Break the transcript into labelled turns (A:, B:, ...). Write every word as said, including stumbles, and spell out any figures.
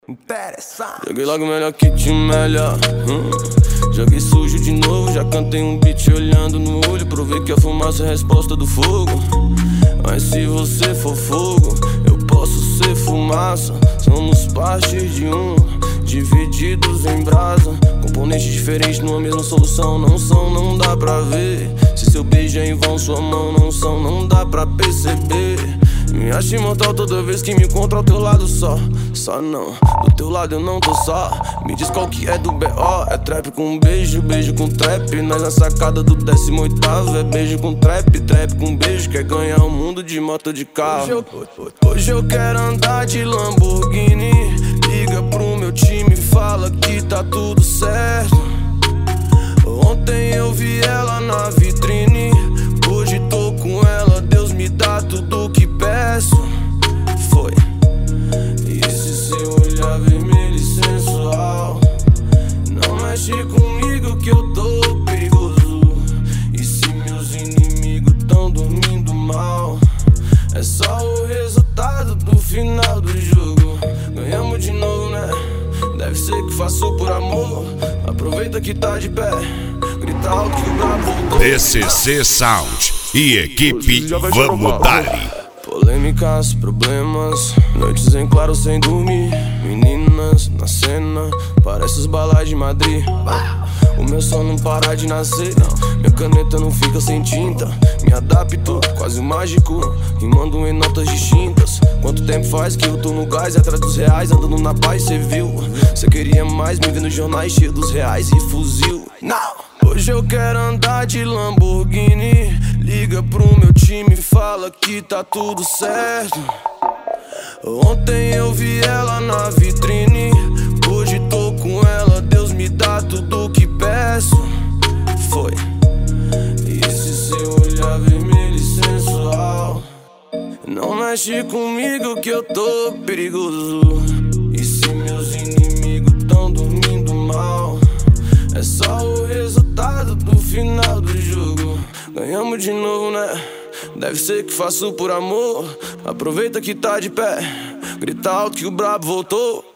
A: Interessante.
B: Joguei logo melhor que te melhor. hum. Joguei sujo de novo, já cantei um beat olhando no olho. Provei que a fumaça é a resposta do fogo. Mas se você for fogo, eu posso ser fumaça. Somos partes de um, divididos em brasa. Componentes diferentes numa mesma solução. Não são, não dá pra ver. Se seu beijo é em vão, sua mão não são, não dá pra perceber. Me acho imortal toda vez que me encontro ao teu lado só. Só não, do teu lado eu não tô só. Me diz qual que é do B O. É trap com beijo, beijo com trap. Nós na sacada do décimo oitavo. É beijo com trap, trap com beijo. Quer ganhar o mundo de moto de carro. Hoje eu, hoje eu quero andar de Lamborghini. Liga pro meu time, fala que tá tudo certo. Ontem eu vi ela na vitrine, hoje tô com ela. Deus me dá tudo que peço. Foi. E esse seu olhar vermelho e sensual não mexe comigo que eu tô perigoso. E se meus inimigos tão dormindo mal, é só o resultado do final do jogo. Ganhamos de novo, né? Deve ser que faço por amor. Aproveita que tá de pé, grita alto que o brabo voltou.
C: D C C Sound e equipe Vamos Dali.
B: Polêmicas, problemas, noites em claro sem dormir. Meninas na cena, parece os balais de Madrid. O meu som não para de nascer, não. Minha caneta não fica sem tinta. Me adapto, quase um mágico, rimando em notas distintas. Quanto tempo faz que eu tô no gás, atrás dos reais, andando na paz, cê viu? Cê queria mais, me vendo nos jornais cheio dos reais e fuzil. Não! Hoje eu quero andar de Lamborghini. Liga pro meu time, fala que tá tudo certo. Ontem eu vi ela na vitrine, hoje tô com ela. Deus me dá tudo que peço. Foi. E esse seu olhar vermelho e sensual não mexe comigo que eu tô perigoso. E se meus inimigos tão dormindo mal, é só o resultado do final do jogo. Ganhamos de novo, né? Deve ser que faço por amor. Aproveita que tá de pé, grita alto que o brabo voltou.